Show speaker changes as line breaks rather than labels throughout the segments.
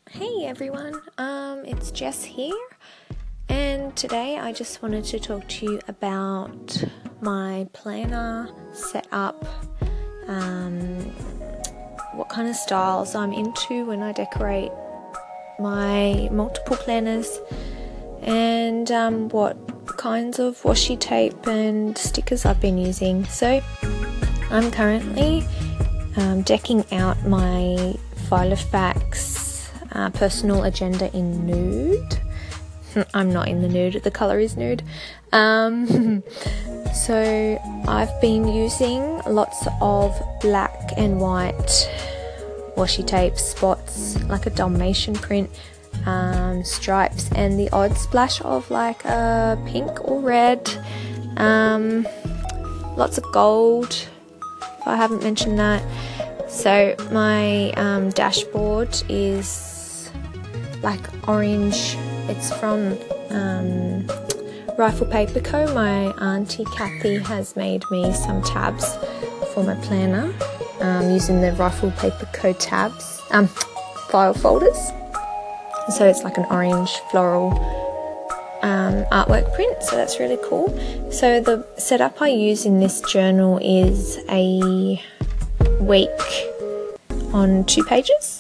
Hey everyone, it's Jess here, and today I just wanted to talk to you about my planner setup, what kind of styles I'm into when I decorate my multiple planners, and what kinds of washi tape and stickers I've been using. So I'm currently decking out my Filofax personal agenda in nude. I'm not in the nude, the colour is nude. So I've been using lots of black and white washi tape spots, like a Dalmatian print, stripes, and the odd splash of like a pink or red, lots of gold, if I haven't mentioned that. So my dashboard is like orange. It's from Rifle Paper Co. My auntie Kathy has made me some tabs for my planner using the Rifle Paper Co. tabs, file folders. So it's like an orange floral artwork print, so that's really cool. So the setup I use in this journal is a week on 2 pages.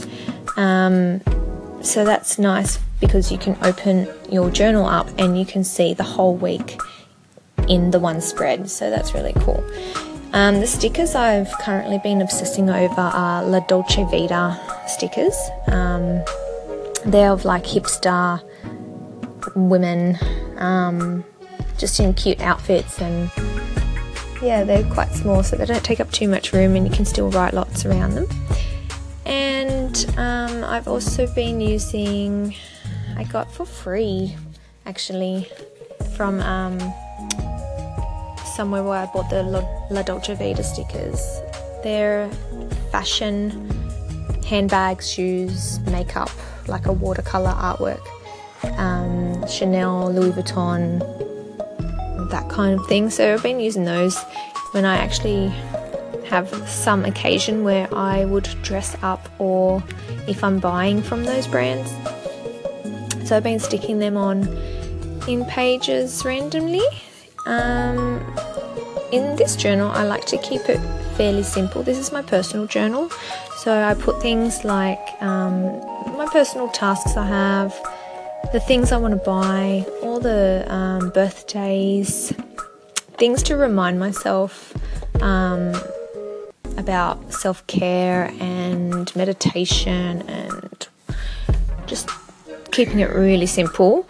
So that's nice because you can open your journal up and you can see the whole week in the one spread, so that's really cool. The stickers I've currently been obsessing over are La Dolce Vita stickers. They're of like hipster women, just in cute outfits, and yeah, they're quite small so they don't take up too much room and you can still write lots around them. And I've also been using, I got for free actually from somewhere where I bought the La Dolce Vita stickers. They're fashion, handbags, shoes, makeup, like a watercolour artwork, Chanel, Louis Vuitton, that kind of thing. So I've been using those when I actually have some occasion where I would dress up, or if I'm buying from those brands. So I've been sticking them on in pages randomly. In this journal I like to keep it fairly simple. This is my personal journal, so I put things like my personal tasks I have, the things I want to buy, all the birthdays, things to remind myself about self-care and meditation, and just keeping it really simple.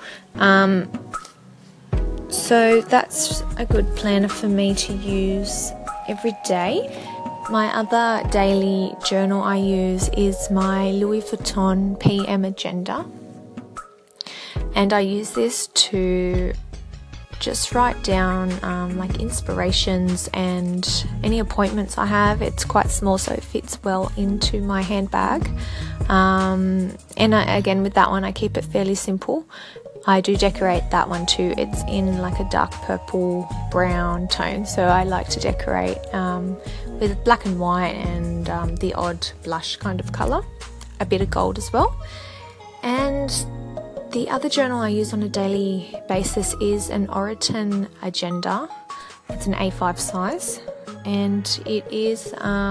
So that's a good planner for me to use every day. My other daily journal I use is my Louis Vuitton PM Agenda, and I use this to just write down like inspirations and any appointments I have. It's quite small, so it fits well into my handbag, and again with that one I keep it fairly simple. I do decorate that one too. It's in like a dark purple brown tone, so I like to decorate with black and white and the odd blush kind of colour, a bit of gold as well. And the other journal I use on a daily basis is an Oroton Agenda. It's an A5 size, and it is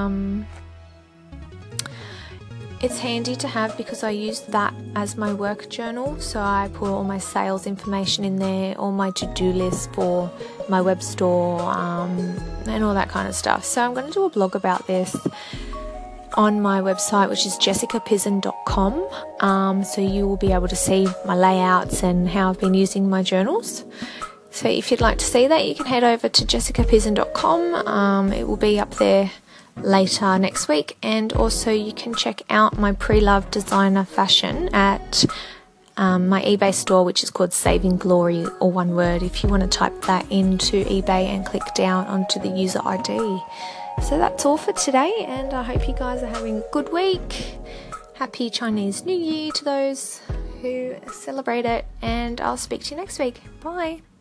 it's handy to have because I use that as my work journal. So I put all my sales information in there, all my to-do lists for my web store, and all that kind of stuff. So I'm going to do a blog about this on my website, which is jessicapizzen.com, so you will be able to see my layouts and how I've been using my journals. So if you'd like to see that, you can head over to jessicapizzen.com. It will be up there later next week, and also you can check out my pre-loved designer fashion at my eBay store, which is called Saving Glory, or one word, if you want to type that into eBay and click down onto the user ID. So that's all for today, and I hope you guys are having a good week. Happy Chinese New Year to those who celebrate it, and I'll speak to you next week. Bye.